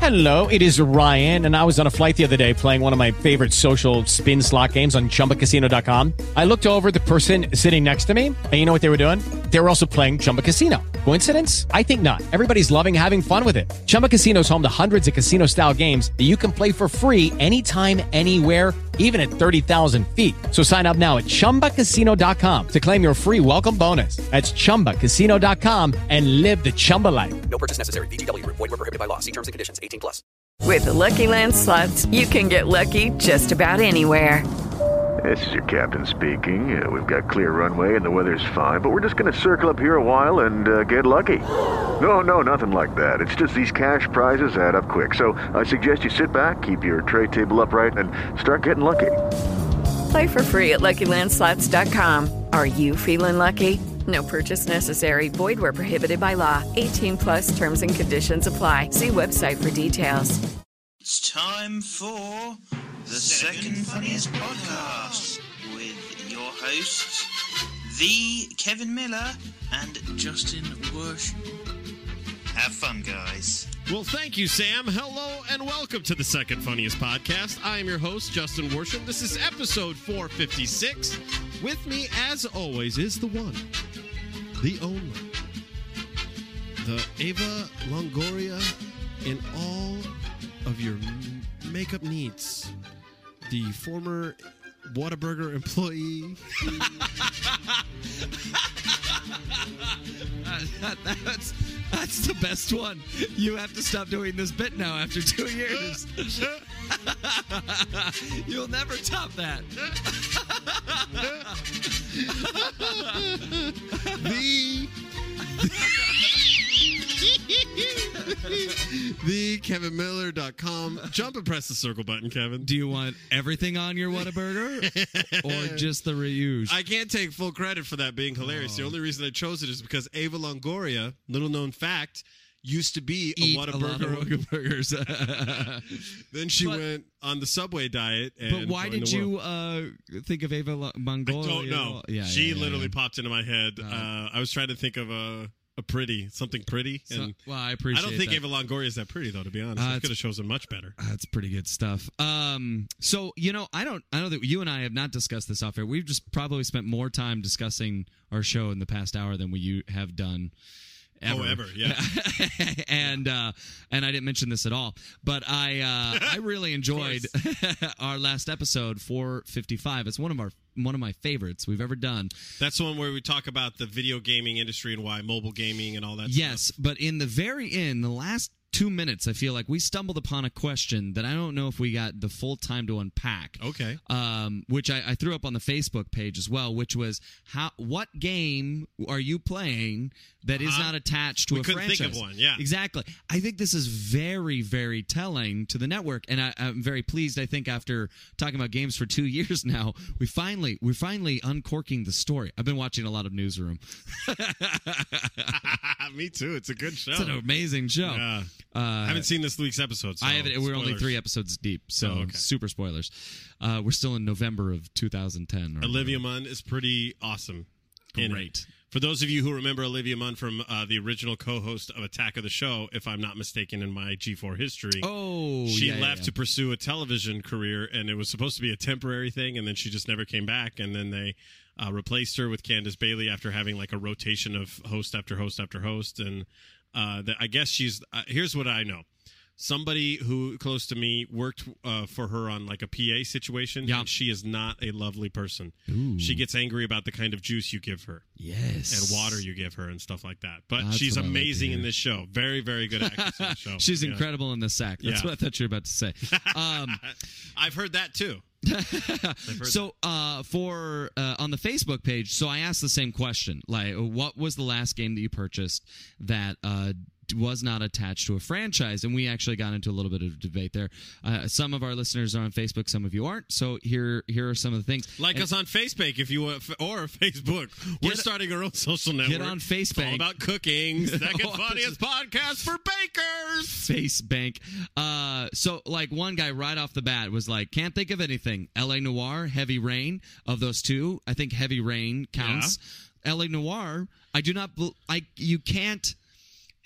Hello, it is Ryan, and I was on a flight the other day playing one of my favorite social spin slot games on ChumbaCasino.com. I looked over at the person sitting next to me, and you know what they were doing? They were also playing Chumba Casino. Coincidence? I think not. Everybody's loving having fun with it. Chumba Casino is home to hundreds of casino-style games that you can play for free anytime, anywhere, even at 30,000 feet. So sign up now at ChumbaCasino.com to claim your free welcome bonus. That's ChumbaCasino.com and live the Chumba life. No purchase necessary. VGW. Void were prohibited by law. See terms and conditions. 18 plus. With the Lucky Land Slots, you can get lucky just about anywhere. This is your captain speaking. We've got clear runway and the weather's fine, but we're just going to circle up here a while and get lucky. No, nothing like that. It's just these cash prizes add up quick. So I suggest you sit back, keep your tray table upright, and start getting lucky. Play for free at LuckyLandSlots.com. Are you feeling lucky? No purchase necessary. Void where prohibited by law. 18 plus terms and conditions apply. See website for details. It's time for the Second Funniest Podcast with your hosts, the Kevin Miller and Justin Worsham. Have fun, guys. Well, thank you, Sam. Hello and welcome to the Second Funniest Podcast. I am your host, Justin Worsham. This is episode 456. With me, as always, is the one, the only, the Eva Longoria in all of your makeup needs. The former Whataburger employee. That's the best one. You have to stop doing this bit now after 2 years. You'll never top that. The KevinMiller.com. Jump and press the circle button, Kevin. Do you want everything on your Whataburger or just the reuse? I can't take full credit for that being hilarious. The only reason I chose it is because Eva Longoria, little known fact, used to be a Whataburgers. Then she went on the Subway diet. And but why did you think of Eva Longoria? I don't know. She literally popped into my head. I was trying to think of something pretty. And well, I appreciate. I don't think Eva Longoria is that pretty, though. To be honest, I could have chosen much better. That's pretty good stuff. So I know that you and I have not discussed this off air. We've just probably spent more time discussing our show in the past hour than we have done. Ever, yeah. And I didn't mention this at all, but I really enjoyed our last episode, 455. It's one of my favorites we've ever done. That's the one where we talk about the video gaming industry and why mobile gaming and all that yes, stuff. But in the very end, the last 2 minutes, I feel like we stumbled upon a question that I don't know if we got the full time to unpack. Okay. Which I threw up on the Facebook page as well, which was what game are you playing that is not attached to a franchise? We couldn't think of one, yeah. Exactly. I think this is very, very telling to the network, and I'm very pleased. I think after talking about games for 2 years now, we're finally uncorking the story. I've been watching a lot of Newsroom. Me too. It's a good show. It's an amazing show. Yeah. I haven't seen this week's episode. So I haven't. We're only 3 episodes deep, so super spoilers. We're still in November of 2010. Olivia Munn is pretty awesome. Great. For those of you who remember Olivia Munn from the original co-host of Attack of the Show, if I'm not mistaken in my G4 history, she left to pursue a television career, and it was supposed to be a temporary thing, and then she just never came back, and then they replaced her with Candace Bailey after having like a rotation of host after host after host, and I guess she's here's what I know. Somebody who close to me worked for her on like a PA situation. Yeah. And she is not a lovely person. Ooh. She gets angry about the kind of juice you give her. Yes. And water you give her and stuff like that. But she's amazing in this show. Very, very good actress in the show. She's incredible in the sack. That's what I thought you were about to say. I've heard that too. So for on the Facebook page, so I asked the same question. Like, what was the last game that you purchased that was not attached to a franchise? And we actually got into a little bit of debate there. Some of our listeners are on Facebook, some of you aren't. So here are some of the things. Like us on Facebook, if you want, or Facebook. We're starting our own social network. Get on Facebook. It's all about cooking. Second funniest podcast for bakers. Facebank. So like one guy right off the bat was like, can't think of anything. L.A. Noire, Heavy Rain. Of those two, I think Heavy Rain counts. Yeah. L.A. Noire, I do not. You can't.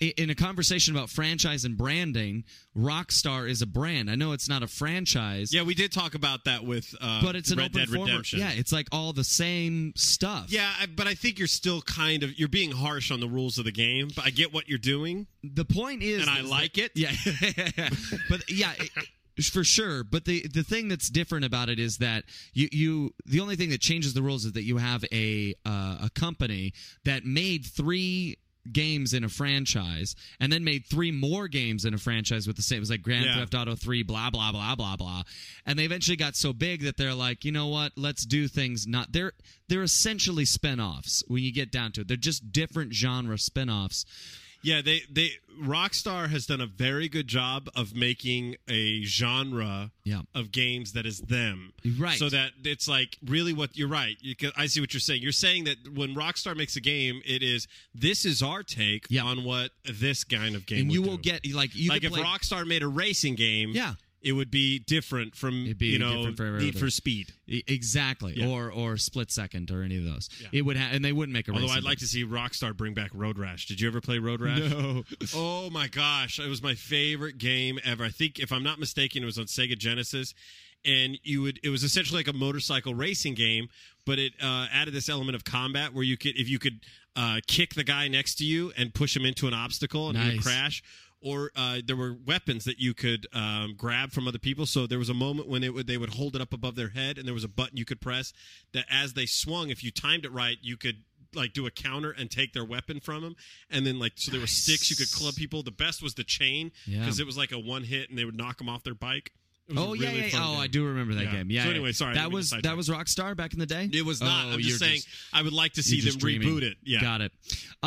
in a conversation about franchise and branding, Rockstar is a brand. I know it's not a franchise. Yeah, we did talk about that with but it's an Red open Dead Redemption. Yeah, it's like all the same stuff. Yeah, but I think you're still you're being harsh on the rules of the game. But I get what you're doing. The point is, and I like it. Yeah, but yeah. For sure, but the thing that's different about it is that the only thing that changes the rules is that you have a company that made 3 games in a franchise and then made 3 more games in a franchise with the same. It was like Grand Theft Auto 3, blah blah blah blah blah, and they eventually got so big that they're like, you know what? Let's do things not. They're essentially spin-offs when you get down to it. They're just different genre spin-offs. Yeah, they Rockstar has done a very good job of making a genre of games that is them. Right. So that it's like really what you're right. I see what you're saying. You're saying that when Rockstar makes a game, this is our take on what this kind of game and would you do. will get if Rockstar made a racing game, it would be different from different for Need for Speed. Exactly. Or Split Second or any of those. It would and they wouldn't make a Although racing I'd like to see Rockstar bring back Road Rash. Did you ever play Road Rash? No. Oh my gosh, it was my favorite game ever. I think if I'm not mistaken it was on Sega Genesis, and it was essentially like a motorcycle racing game, but it added this element of combat where you could kick the guy next to you and push him into an obstacle and he would crash. Or there were weapons that you could grab from other people. So there was a moment when they would hold it up above their head, and there was a button you could press that as they swung, if you timed it right, you could do a counter and take their weapon from them. And then so there were sticks you could club people. The best was the chain because it was like a one hit, and they would knock them off their bike. Oh yeah, yeah. Oh, I do remember that game. Yeah. So anyway, sorry. That was Rockstar back in the day. It was not. I'm just saying. I would like to see them reboot it. Yeah. Got it.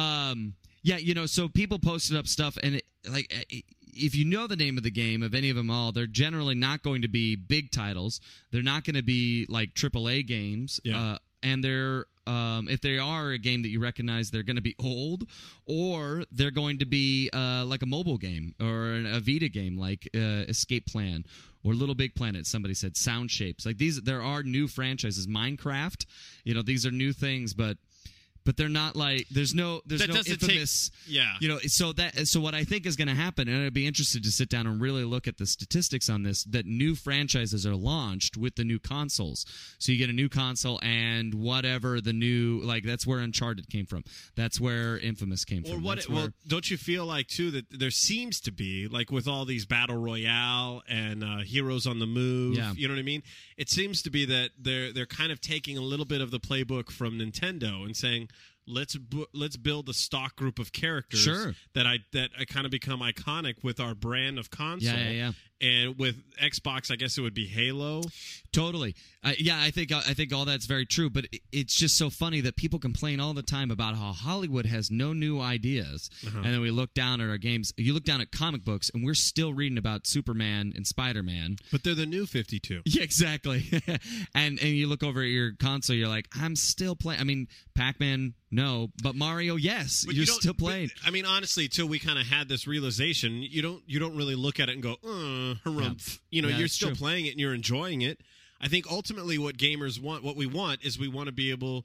Yeah, so people posted up stuff, and if you know the name of the game, of any of them all, they're generally not going to be big titles. They're not going to be like AAA games. Yeah. And they're if they are a game that you recognize, they're going to be old, or they're going to be like a mobile game or a Vita game like Escape Plan or Little Big Planet. Somebody said Sound Shapes. Like there are new franchises. Minecraft, these are new things, but they're not like there's no infamous so what I think is going to happen, and I'd be interested to sit down and really look at the statistics on this, that new franchises are launched with the new consoles. So you get a new console and whatever the new, that's where Uncharted came from, that's where Infamous came from. Well, don't you feel like too that there seems to be, like with all these battle royale and Heroes on the Move, you know what I mean? It seems to be that they're kind of taking a little bit of the playbook from Nintendo and saying, let's build a stock group of characters that kind of become iconic with our brand of console. Yeah. And with Xbox, I guess it would be Halo. Totally. I think all that's very true. But it's just so funny that people complain all the time about how Hollywood has no new ideas, and then we look down at our games. You look down at comic books, and we're still reading about Superman and Spider-Man. But they're the new 52. Yeah, exactly. and you look over at your console, you're like, I'm still playing. I mean, Pac-Man. No, but Mario, yes, you're still playing. But, I mean, honestly, until we kind of had this realization, you don't really look at it and go, harumph. You're still playing it and you're enjoying it. I think ultimately what gamers want, what we want, is we want to be able.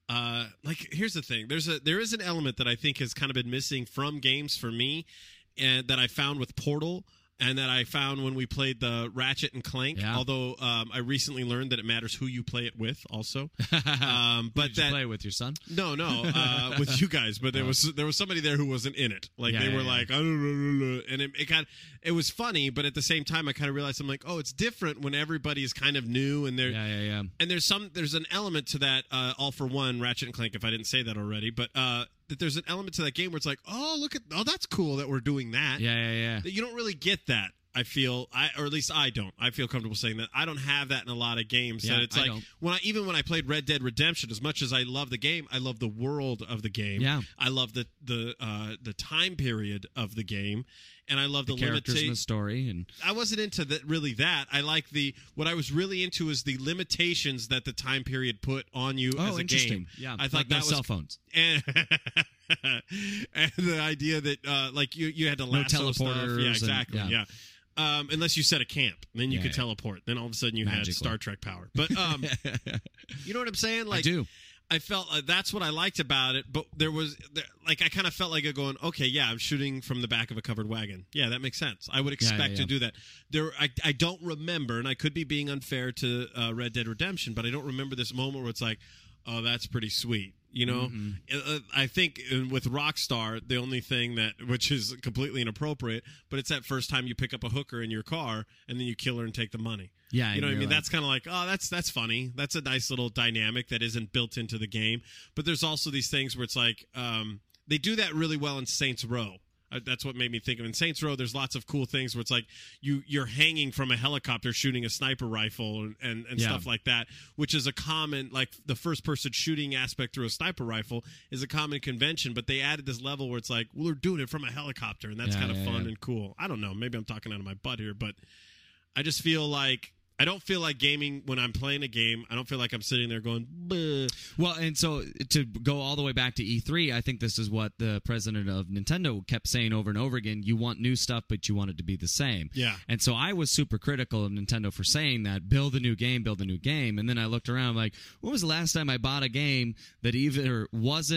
Here's the thing: there is an element that I think has kind of been missing from games for me, and that I found with Portal. And that I found when we played the Ratchet and Clank, although I recently learned that it matters who you play it with also. But Did you play it with your son? No, with you guys. But there was somebody there who wasn't in it. Like they were like, and it was funny, but at the same time, I kind of realized I'm like, oh, it's different when everybody is kind of new and they're And there's an element to that. All for One, Ratchet and Clank. If I didn't say that already, but. That there's an element to that game where it's like, that's cool that we're doing that. Yeah. That you don't really get that. I feel, or at least I don't. I feel comfortable saying that. I don't have that in a lot of games. Yeah, that it's like when I played Red Dead Redemption, as much as I love the game, I love the world of the game. Yeah. I love the time period of the game, and I love the characters in the story. And I wasn't into that. I like what I was really into is the limitations that the time period put on you as a game. Yeah, I thought that was cell phones. And the idea that you had to lasso stuff. Yeah, exactly. Yeah. Unless you set a camp, then you could teleport. Then all of a sudden you had Star Trek power. But you know what I'm saying? Like, I do. I felt that's what I liked about it, but I kind of felt like it going, okay, yeah, I'm shooting from the back of a covered wagon. Yeah, that makes sense. I would expect to do that. I don't remember, and I could be being unfair to Red Dead Redemption, but I don't remember this moment where it's like, oh, that's pretty sweet. You know, I think with Rockstar, the only thing which is completely inappropriate, but it's that first time you pick up a hooker in your car and then you kill her and take the money. Yeah, you know what I mean? That's kind of like, oh, that's funny. That's a nice little dynamic that isn't built into the game. But there's also these things where it's like, they do that really well in Saints Row. That's what made me think of in Saints Row. There's lots of cool things where it's like you're hanging from a helicopter shooting a sniper rifle and stuff like that, which is a common, like the first person shooting aspect through a sniper rifle is a common convention, but they added this level where it's like, well, we're doing it from a helicopter, and that's kind of fun and cool. I don't know. Maybe I'm talking out of my butt here, but I just feel like I don't feel like gaming when I'm playing a game. I don't feel like I'm sitting there going, bleh. Well, and so to go all the way back to E3, I think this is what the president of Nintendo kept saying over and over again. You want new stuff, but you want it to be the same. Yeah. And so I was super critical of Nintendo for saying that, build a new game. And then I looked around like, when was the last time I bought a game that either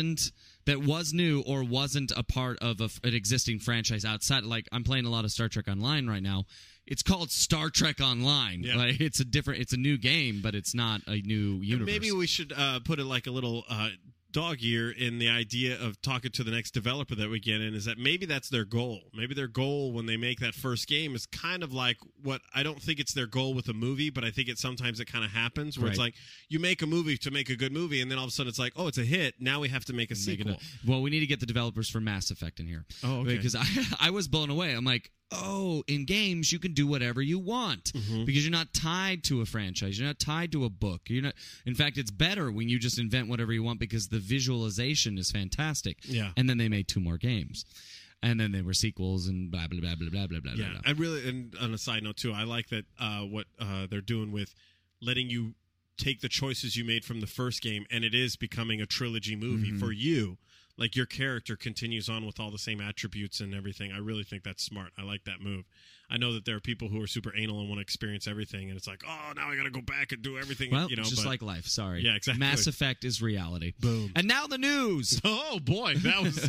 that was new or wasn't a part of an existing franchise outside? Like, I'm playing a lot of Star Trek Online right now. It's called Star Trek Online. Yeah. Like, it's a new game, but it's not a new universe. Maybe we should put it like a little dog ear in the idea of talking to the next developer that we get in, is that maybe that's their goal. Maybe their goal when they make that first game is kind of like what I don't think it's their goal with a movie, but I think sometimes it kind of happens where it's like you make a movie to make a good movie, and then all of a sudden it's like, oh, it's a hit. Now we have to make a sequel. Well, we need to get the developers for Mass Effect in here. Oh, okay. Because I was blown away. I'm like, oh, in games you can do whatever you want because you're not tied to a franchise. You're not tied to a book. You're not. In fact, it's better when you just invent whatever you want because the visualization is fantastic. Yeah. And then they made 2 more games. And then there were sequels and blah, blah, blah, blah, blah, blah, blah. Yeah, blah. I really, and on a side note too, I like that what they're doing with letting you take the choices you made from the first game, and it is becoming a trilogy movie for you. Like, your character continues on with all the same attributes and everything. I really think that's smart. I like that move. I know that there are people who are super anal and want to experience everything, and it's like, oh, now I got to go back and do everything. Well, just like life. Sorry. Yeah, exactly. Mass Effect is reality. Boom. And now the news. Oh, boy. That was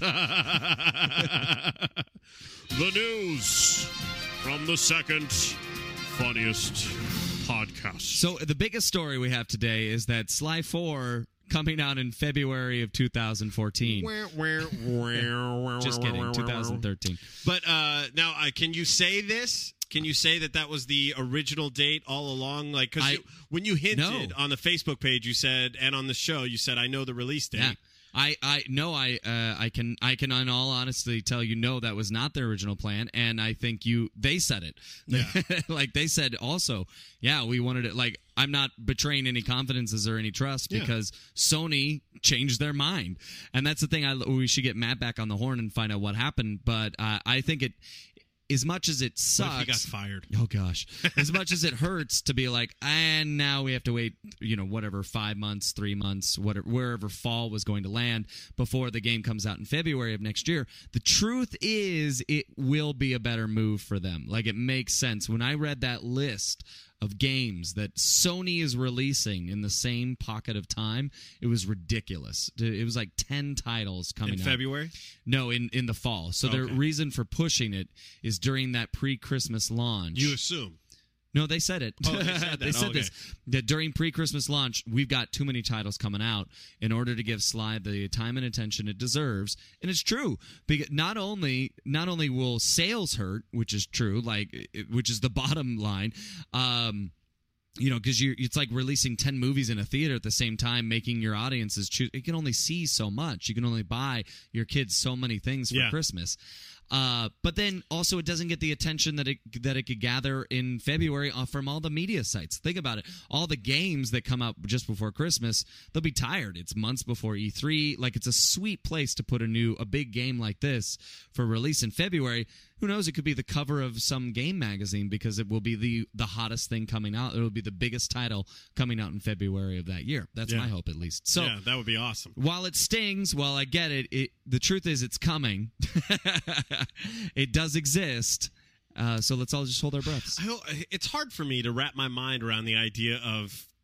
the news from the second funniest podcast. So the biggest story we have today is that Sly 4... coming out in February of 2014. Just kidding, 2013. But now, can you say this? Can you say that was the original date all along? Like, because when you hinted on the Facebook page, you said, and on the show, you said, I know the release date. Yeah. I can in all honesty tell you no, that was not their original plan, and I think they said it. Yeah. Like they said also, yeah, we wanted it. Like, I'm not betraying any confidences or any trust because Sony changed their mind, and that's the thing. We should get Matt back on the horn and find out what happened. But I think it. As much as it sucks, what if he got fired? Oh gosh! As much as it hurts to be like, and now we have to wait, whatever, 5 months, 3 months, whatever, wherever fall was going to land before the game comes out in February of next year. The truth is, it will be a better move for them. Like, it makes sense. When I read that list of games that Sony is releasing in the same pocket of time, it was ridiculous. It was like 10 titles coming out. In February? No, in the fall. So the reason for pushing it is during that pre-Christmas launch. You assume. No, they said it. Oh, they said that. They said this. That during pre-Christmas launch, we've got too many titles coming out in order to give Sly the time and attention it deserves. And it's true. Because not only will sales hurt, which is true, which is the bottom line, because it's like releasing 10 movies in a theater at the same time, making your audiences choose. You can only see so much. You can only buy your kids so many things for Christmas. But then also it doesn't get the attention that it could gather in February from all the media sites. Think about it. All the games that come out just before Christmas, they'll be tired. It's months before E3. Like, it's a sweet place to put a big game like this for release in February. Who knows? It could be the cover of some game magazine because it will be the hottest thing coming out. It will be the biggest title coming out in February of that year. That's my hope, at least. So, yeah, that would be awesome. While it stings, while I get it, the truth is it's coming. It does exist. So let's all just hold our breaths. It's hard for me to wrap my mind around the idea of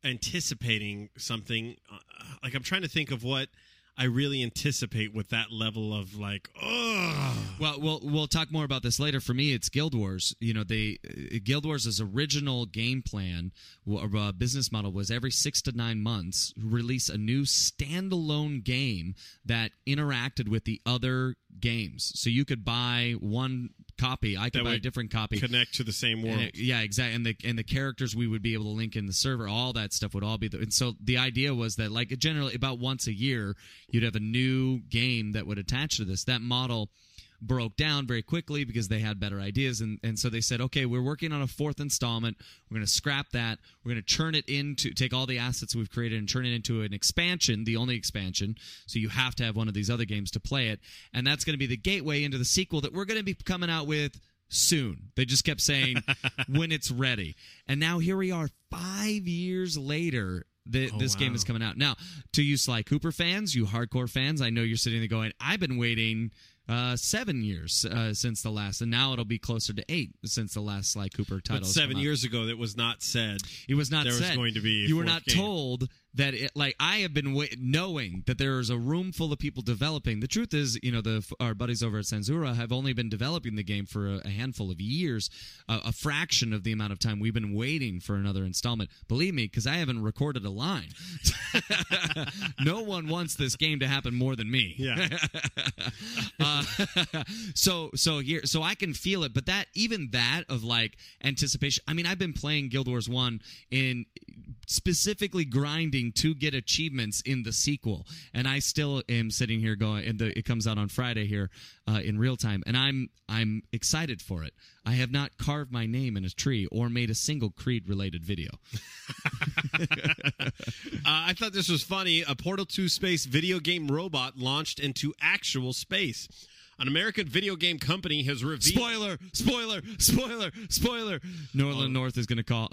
anticipating something. Like, I'm trying to think of what I really anticipate with that level of like, Well, we'll talk more about this later. For me, it's Guild Wars. You know, Guild Wars' original game plan, business model was every 6 to 9 months release a new standalone game that interacted with the other games. So you could buy one copy. I could buy a different copy. Connect to the same world. Yeah, exactly. And the characters we would be able to link in the server, all that stuff would all be and so the idea was that, like, generally about once a year, you'd have a new game that would attach to this. That model broke down very quickly because they had better ideas, and so they said, okay, we're working on a 4th installment. We're going to scrap that. We're going to turn it into, take all the assets we've created and turn it into an expansion, the only expansion, so you have to have one of these other games to play it, and that's going to be the gateway into the sequel that we're going to be coming out with soon. They just kept saying when it's ready, and now here we are 5 years later. This game is coming out. Now, to you Sly Cooper fans, you hardcore fans, I know you're sitting there going, I've been waiting 7 years since the last, and now it'll be closer to 8 since the last Sly Cooper title. But 7 years ago, that was not said. It was not there said. There was going to be a You were fourth not game. told that it, like, I have been knowing that there is a room full of people developing. The truth is, you know, our buddies over at Censura have only been developing the game for a handful of years, a fraction of the amount of time we've been waiting for another installment. Believe me, because I haven't recorded a line. No one wants this game to happen more than me. Yeah. So I can feel it, but even that of like anticipation. I mean, I've been playing Guild Wars 1 in specifically grinding to get achievements in the sequel, and I still am sitting here going, and it comes out on Friday here in real time, and I'm excited for it. I have not carved my name in a tree or made a single Creed related video. I thought this was funny. A Portal 2 space video game robot launched into actual space. An American video game company has revealed... Spoiler! Northern North is going to call.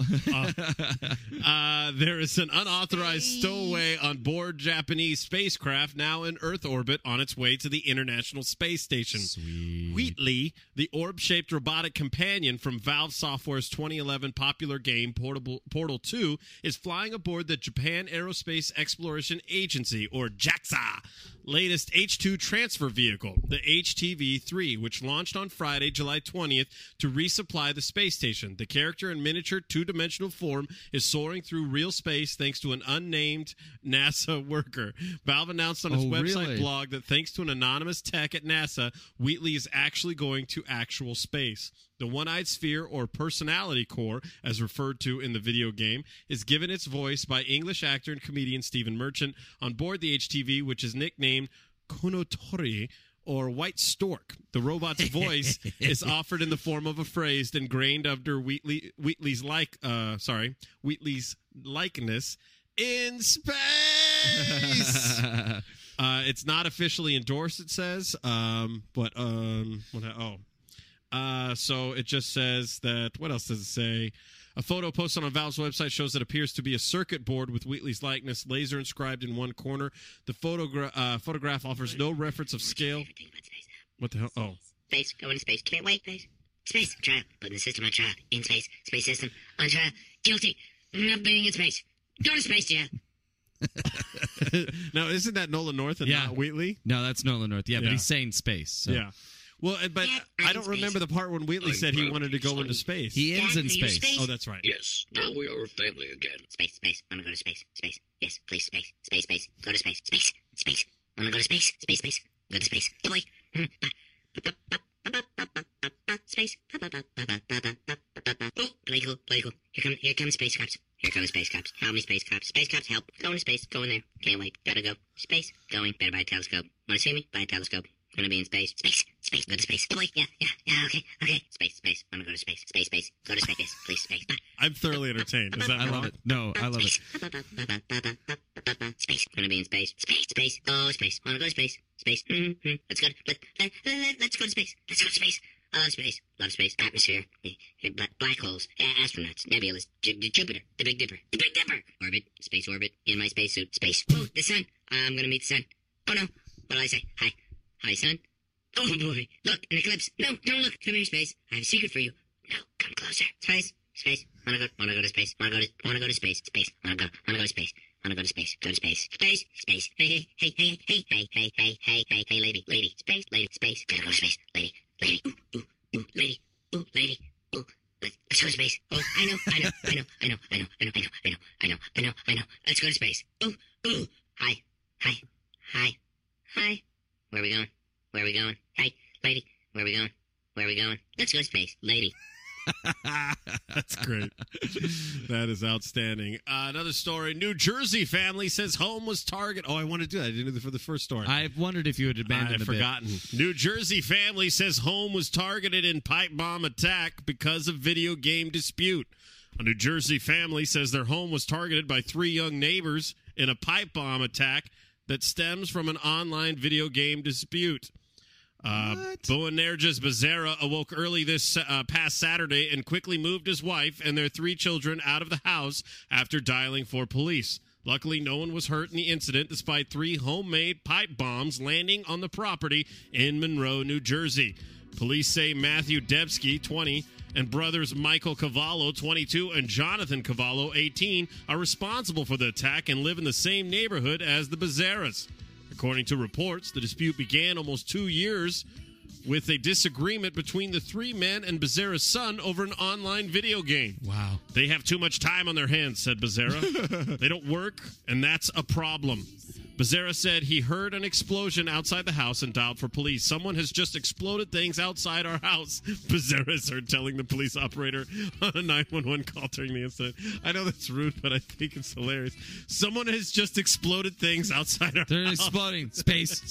There is an unauthorized stowaway on board Japanese spacecraft now in Earth orbit on its way to the International Space Station. Sweet. Wheatley, the orb-shaped robotic companion from Valve Software's 2011 popular game Portal 2, is flying aboard the Japan Aerospace Exploration Agency, or JAXA, latest H-2 transfer vehicle, the HTV-3, which launched on Friday, July 20th, to resupply the space station. The character in miniature two-dimensional form is soaring through real space thanks to an unnamed NASA worker. Valve announced on its website blog that thanks to an anonymous tech at NASA, Wheatley is actually going to actual space. The One-Eyed Sphere, or Personality Core, as referred to in the video game, is given its voice by English actor and comedian Stephen Merchant on board the HTV, which is nicknamed Konotori, or White Stork. The robot's voice is offered in the form of a phrase ingrained under Wheatley's likeness in space. It's not officially endorsed, it says, so it just says that, what else does it say? A photo posted on Valve's website shows that appears to be a circuit board with Wheatley's likeness laser inscribed in one corner. The photograph offers no reference of scale. What the hell? Oh. Space, go into space. Can't wait, space. Space, trial. Putting the system on trial. In space. Space system on trial. Guilty. Not being in space. Go to space, yeah. Now, isn't that Nolan North and not Wheatley? No, that's Nolan North. Yeah, but he's saying space. So. Yeah. Well, but I don't remember the part when Wheatley said he wanted to go into space. He ends in space. Oh, that's right. Yes, now we are a family again. Space, space. Wanna go to space, space. Yes, please, space, space, space. Go to space, space, space. Wanna go to space, space, space. Go to space. Boy. Space. Oh, play cool. Here come space cops. Here come space cops. How many space cops? Space cops, help. Going to space. Go in there. Can't wait. Gotta go. Space. Going. Better buy a telescope. Wanna see me? Buy a telescope. Gonna be in space. Space. Go to space. Boy. Yeah, okay. Space. Wanna go to space. Space. Go to space. Yes, please, space. I'm thoroughly entertained. Is that I love it. No, I love it. Space. Gonna be in space. Space. Oh, space. Wanna go to space. Space. Let's go. Let's go to space. I love space. Love space. Atmosphere. Black holes. Astronauts. Nebulas. Jupiter. The Big Dipper. Orbit. Space orbit. In my spacesuit. Space. Ooh, the sun. I'm gonna meet the sun. Oh no. What'll I say? Hi, sun. Oh boy. Look, an eclipse. No, don't look. Come here, space. I have a secret for you. No, come closer. Space. Space. Wanna go to space. Wanna go to space. Space. Wanna go to space. Wanna go to space. Go to space. Space. Space. Hey, lady. Space. Lady. Space. Gotta go to space. Lady. Ooh, lady. Ooh, lady. Ooh. Let's go to space. Oh, I know. Let's go to space. Ooh. Hi. Where are we going? Hey, lady. Where are we going? Let's go to space, lady. That's great. That is outstanding. Another story. New Jersey family says home was targeted. Oh, I wanted to do that. I didn't do that for the first story. I wondered if you had abandoned the forgotten. New Jersey family says home was targeted in pipe bomb attack because of video game dispute. A New Jersey family says their home was targeted by 3 young neighbors in a pipe bomb attack that stems from an online video game dispute. Boanerges Becerra awoke early this past Saturday and quickly moved his wife and their 3 children out of the house after dialing for police. Luckily, no one was hurt in the incident, despite 3 homemade pipe bombs landing on the property in Monroe, New Jersey. Police say Matthew Debsky, 20, and brothers Michael Cavallo, 22, and Jonathan Cavallo, 18, are responsible for the attack and live in the same neighborhood as the Becerras. According to reports, the dispute began almost 2 years with a disagreement between the 3 men and Becerra's son over an online video game. Wow. They have too much time on their hands, said Becerra. They don't work, and that's a problem. Becerra said he heard an explosion outside the house and dialed for police. Someone has just exploded things outside our house, Becerra is heard telling the police operator on a 911 call during the incident. I know that's rude, but I think it's hilarious. Someone has just exploded things outside our They're house. Exploding. Space.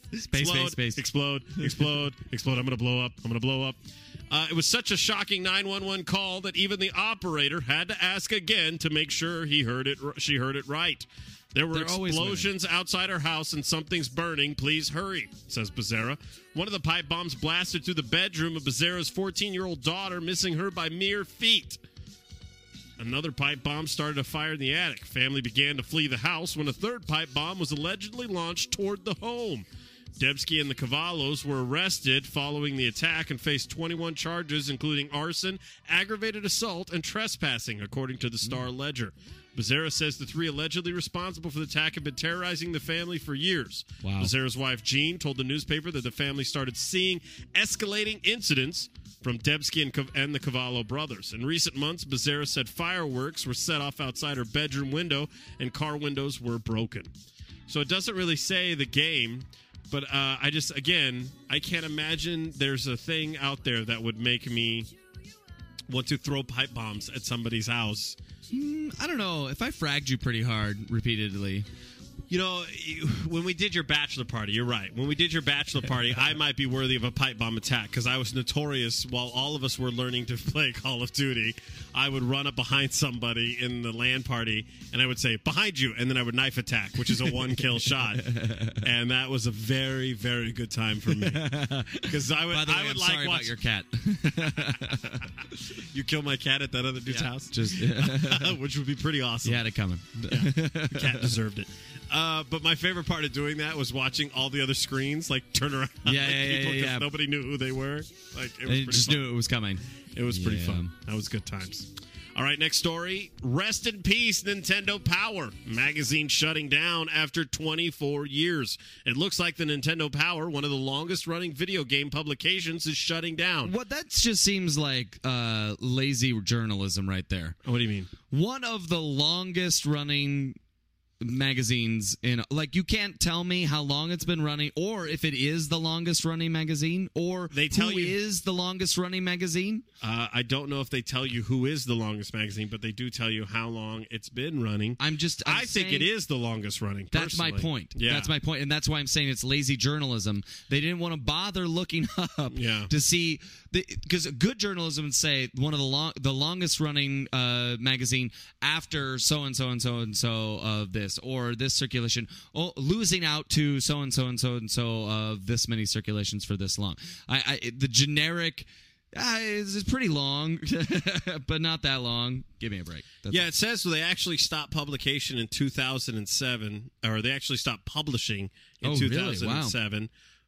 Explode. I'm going to blow up. It was such a shocking 911 call that even the operator had to ask again to make sure she heard it right. There were explosions outside our house and something's burning. Please hurry, says Becerra. One of the pipe bombs blasted through the bedroom of Becerra's 14-year-old daughter, missing her by mere feet. Another pipe bomb started a fire in the attic. Family began to flee the house when a third pipe bomb was allegedly launched toward the home. Debsky and the Cavallos were arrested following the attack and faced 21 charges, including arson, aggravated assault, and trespassing, according to the Star-Ledger. Becerra says the 3 allegedly responsible for the attack have been terrorizing the family for years. Wow. Becerra's wife, Jean, told the newspaper that the family started seeing escalating incidents from Debsky and the Cavallo brothers. In recent months, Becerra said fireworks were set off outside her bedroom window and car windows were broken. So it doesn't really say the game, but I can't imagine there's a thing out there that would make me want to throw pipe bombs at somebody's house. I don't know. If I fragged you pretty hard repeatedly. You know, when we did your bachelor party, you're right. When we did your bachelor party, I might be worthy of a pipe bomb attack because I was notorious while all of us were learning to play Call of Duty. I would run up behind somebody in the LAN party and I would say, behind you, and then I would knife attack, which is a 1-kill shot. And that was a very, very good time for me. Because I would, By the way, I would I'm like sorry watch about your cat. You killed my cat at that other dude's house? Which would be pretty awesome. You had it coming. Yeah. The cat deserved it. But my favorite part of doing that was watching all the other screens like turn around. Yeah. Nobody knew who they were. Like it was They just knew it was coming. It was pretty fun. That was good times. All right, next story. Rest in peace, Nintendo Power. Magazine shutting down after 24 years. It looks like the Nintendo Power, one of the longest-running video game publications, is shutting down. What that just seems like lazy journalism right there. What do you mean? One of the longest-running magazines in, like, you can't tell me how long it's been running, or if it is the longest running magazine, or they tell who is the longest running magazine. I don't know if they tell you who is the longest magazine, but they do tell you how long it's been running. I think it is the longest running. That's my point. Yeah. That's my point, and that's why I'm saying it's lazy journalism. They didn't want to bother looking up to see, because good journalism would say one of the longest running magazine after so and so and so and so of this, or this circulation, losing out to so and so and so and so of this many circulations for this long. The generic is pretty long, but not that long. Give me a break. It says they actually stopped publication in 2007, or they actually stopped publishing in 2007. Really? Wow.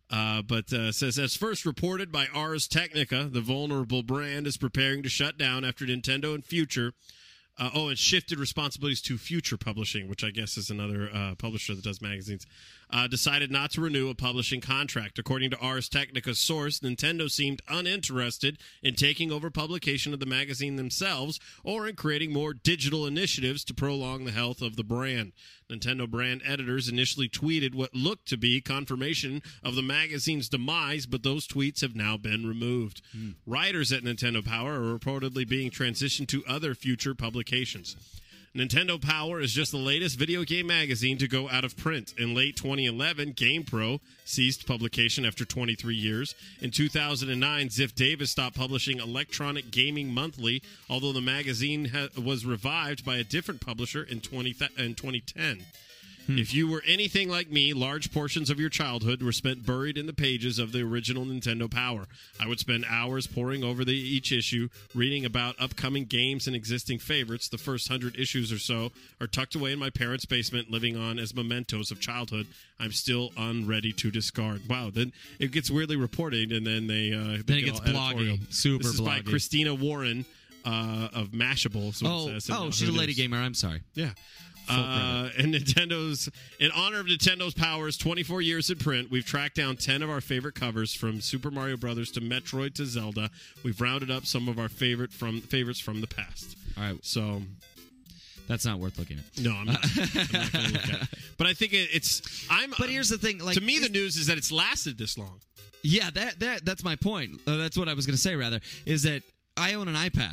But says, as first reported by Ars Technica, the vulnerable brand is preparing to shut down after Nintendo and Future. And shifted responsibilities to Future Publishing, which I guess is another publisher that does magazines, decided not to renew a publishing contract. According to Ars Technica's source, Nintendo seemed uninterested in taking over publication of the magazine themselves or in creating more digital initiatives to prolong the health of the brand. Nintendo brand editors initially tweeted what looked to be confirmation of the magazine's demise, but those tweets have now been removed. Writers at Nintendo Power are reportedly being transitioned to other Future publications. Nintendo Power is just the latest video game magazine to go out of print. In late 2011, GamePro ceased publication after 23 years. In 2009, Ziff Davis stopped publishing Electronic Gaming Monthly, although the magazine was revived by a different publisher in 2010. If you were anything like me, large portions of your childhood were spent buried in the pages of the original Nintendo Power. I would spend hours poring over each issue, reading about upcoming games and existing favorites. The first 100 issues or so are tucked away in my parents' basement, living on as mementos of childhood I'm still unready to discard. Wow, then it gets weirdly reported, and then they then it gets bloggy, super This is bloggy. by Christina Warren of Mashable. She's a lady gamer. I'm sorry. Yeah. And in honor of Nintendo's Power's 24 years in print, we've tracked down 10 of our favorite covers from Super Mario Brothers to Metroid to Zelda. We've rounded up some of our favorites from the past. All right. So that's not worth looking at. No, I'm not going to look at it. But I think But here's the thing. To me, the news is that it's lasted this long. Yeah, that's my point. That's what I was going to say, rather, is that I own an iPad.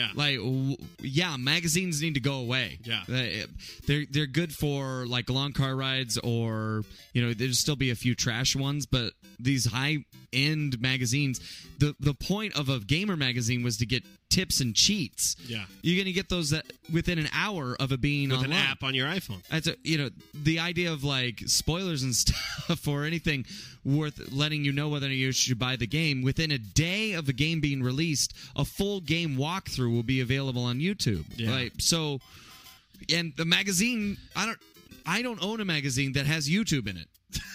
Yeah. Magazines need to go away. Yeah. They're good for like long car rides, or there'll still be a few trash ones, but these high-end magazines, the point of a gamer magazine was to get tips and cheats. Yeah. You're going to get those within an hour of it being with online. an app on your iPhone. That's the idea of like spoilers and stuff or anything worth letting you know whether you should buy the game. Within a day of the game being released, a full game walkthrough will be available on YouTube. Yeah. Right? So, and the magazine, I don't own a magazine that has YouTube in it.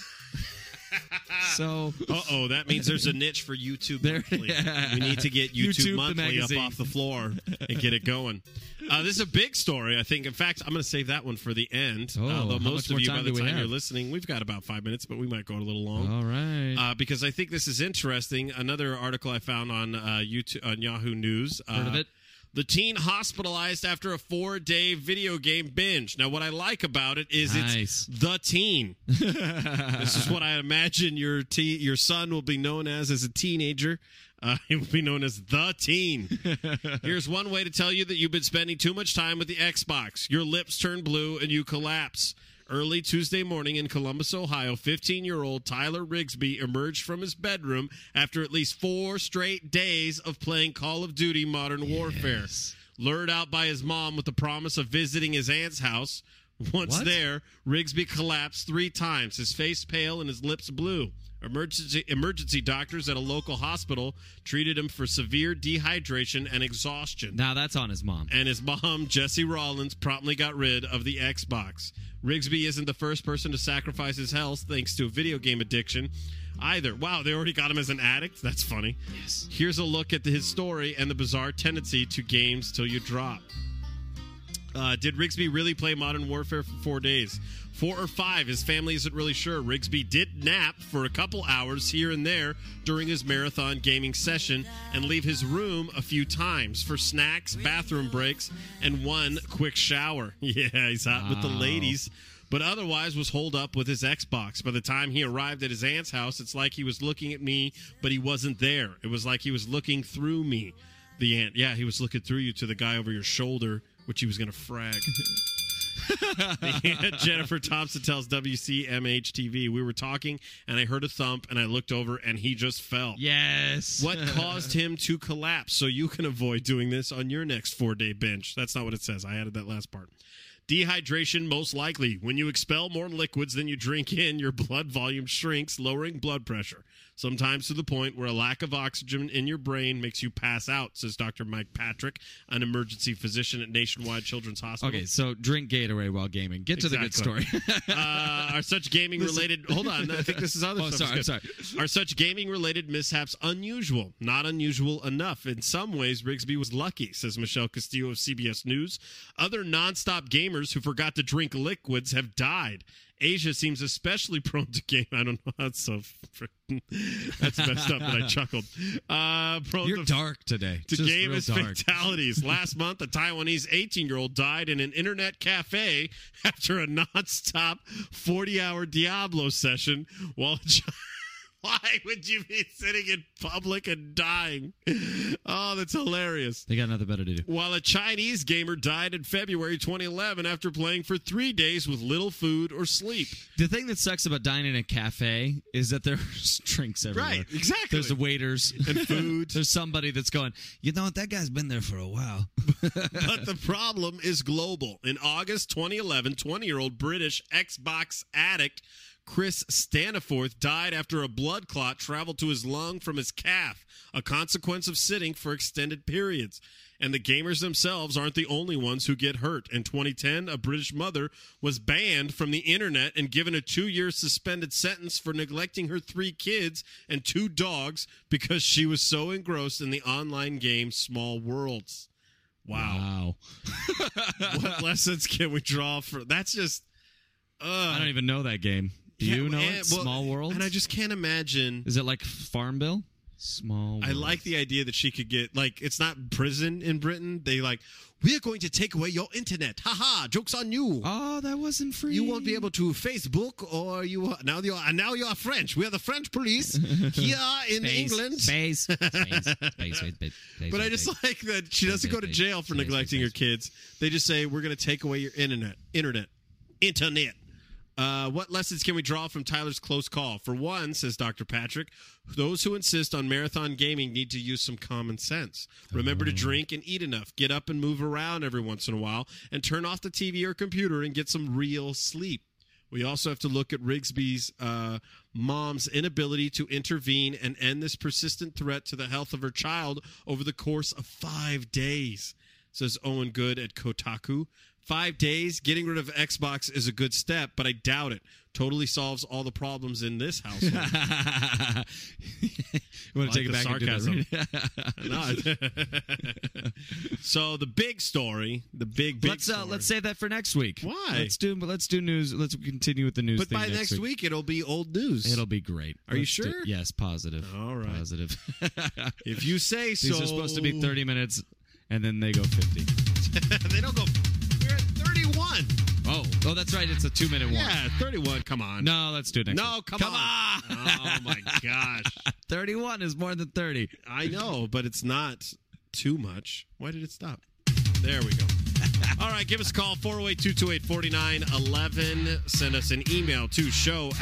So, that means there's a niche for YouTube Monthly. We need to get YouTube Monthly up off the floor and get it going. This is a big story, I think. In fact, I'm going to save that one for the end. Although most of you, by the time you're listening, we've got about 5 minutes, but we might go a little long. All right. Because I think this is interesting. Another article I found on YouTube on Yahoo News. Heard of it? The teen hospitalized after a 4-day video game binge. Now, what I like about it is it's the teen. This is what I imagine your son will be known as a teenager. He will be known as the teen. Here's one way to tell you that you've been spending too much time with the Xbox. Your lips turn blue and you collapse. Early Tuesday morning in Columbus, Ohio, 15-year-old Tyler Rigsby emerged from his bedroom after at least 4 straight days of playing Call of Duty Modern Warfare. Lured out by his mom with the promise of visiting his aunt's house, once there, Rigsby collapsed 3 times, his face pale and his lips blue. Emergency doctors at a local hospital treated him for severe dehydration and exhaustion. Now that's on his mom. And his mom, Jessie Rollins, promptly got rid of the Xbox. Rigsby isn't the first person to sacrifice his health thanks to a video game addiction either. Wow, they already got him as an addict? That's funny. Yes. Here's a look at his story and the bizarre tendency to games till you drop. Did Rigsby really play Modern Warfare for 4 days? 4 or 5, his family isn't really sure. Rigsby did nap for a couple hours here and there during his marathon gaming session and leave his room a few times for snacks, bathroom breaks, and 1 quick shower. Yeah, he's hot with the ladies. But otherwise was holed up with his Xbox. By the time he arrived at his aunt's house, it's like he was looking at me, but he wasn't there. It was like he was looking through me. The aunt, he was looking through you to the guy over your shoulder, which he was going to frag. Jennifer Thompson tells WCMH-TV, we were talking, and I heard a thump, and I looked over, and he just fell. Yes. What caused him to collapse? So you can avoid doing this on your next 4-day binge. That's not what it says. I added that last part. Dehydration most likely. When you expel more liquids than you drink in, your blood volume shrinks, lowering blood pressure. Sometimes to the point where a lack of oxygen in your brain makes you pass out, says Dr. Mike Patrick, an emergency physician at Nationwide Children's Hospital. Okay, so drink Gatorade while gaming. Get to the good story. Are such gaming-related... Hold on, I think this is other stuff. I'm sorry. Are such gaming-related mishaps unusual? Not unusual enough. In some ways, Rigsby was lucky, says Michelle Castillo of CBS News. Other non-stop gamers who forgot to drink liquids have died. Asia seems especially prone to game. I don't know. That's so... That's messed up, but I chuckled. You're dark today. To game is fatalities. Last month, a Taiwanese 18-year-old died in an internet cafe after a non-stop 40-hour Diablo session while... Why would you be sitting in public and dying? Oh, that's hilarious. They got nothing better to do. While a Chinese gamer died in February 2011 after playing for 3 days with little food or sleep. The thing that sucks about dining in a cafe is that there's drinks everywhere. Right, exactly. There's the waiters and food. There's somebody that's going, you know what, that guy's been there for a while. But the problem is global. In August 2011, 20-year-old British Xbox addict Chris Staniforth died after a blood clot traveled to his lung from his calf, a consequence of sitting for extended periods. And the gamers themselves aren't the only ones who get hurt. In 2010, a British mother was banned from the internet and given a 2-year suspended sentence for neglecting her 3 kids and 2 dogs because she was so engrossed in the online game Small Worlds. Wow. What lessons can we draw from... That's just... I don't even know that game. Do you know it? Small World? And I just can't imagine. Is it like Farmville? Small World. I like the idea that she could get, like, it's not prison in Britain. They, like, we're going to take away your internet. Ha-ha, joke's on you. Oh, that wasn't free. You won't be able to Facebook or you... Now you are French. We are the French police here in England. Space. But I just like that she doesn't go to jail for neglecting her kids. They just say, we're going to take away your internet. What lessons can we draw from Tyler's close call? For one, says Dr. Patrick, those who insist on marathon gaming need to use some common sense. Remember to drink and eat enough. Get up and move around every once in a while. And turn off the TV or computer and get some real sleep. We also have to look at Rigsby's mom's inability to intervene and end this persistent threat to the health of her child over the course of 5 days, says Owen Good at Kotaku. 5 days, getting rid of Xbox is a good step, but I doubt it. Totally solves all the problems in this household. You want to take it back sarcasm. So the big story, let's save that for next week. Why? Let's do news. Let's continue with the news. But by next week, it'll be old news. It'll be great. Are you sure? Yes, positive. All right, positive. If you say so. These are supposed to be 30 minutes, and then they go 50. They don't go. We're at 31. Oh, that's right. It's a 2-minute one. Yeah, 31. Come on. No, let's do it next week. Come on. Oh, my gosh. 31 is more than 30. I know, but it's not too much. Why did it stop? There we go. All right, give us a call, 408-228-4911. Send us an email to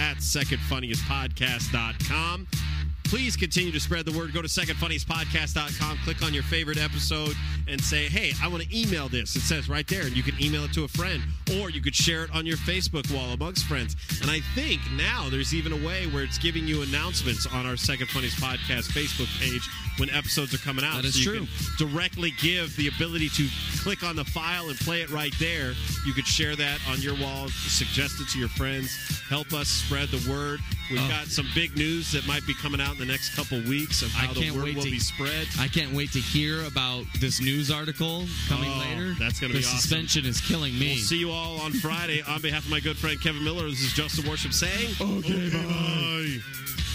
show@secondfunniestpodcast.com. Please continue to spread the word. Go to secondfunniestpodcast.com, click on your favorite episode, and say, hey, I want to email this. It says right there, and you can email it to a friend, or you could share it on your Facebook wall amongst friends. And I think now there's even a way where it's giving you announcements on our Second Funniest Podcast Facebook page when episodes are coming out. That is true. You can directly give the ability to click on the file and play it right there. You could share that on your wall, suggest it to your friends, help us spread the word. We've got some big news that might be coming out in the next couple weeks of how the word will be spread. I can't wait to hear about this news article coming later. That's going to be awesome. The suspension is killing me. We'll see you all on Friday. On behalf of my good friend Kevin Miller, this is Justin Worship saying, okay, bye.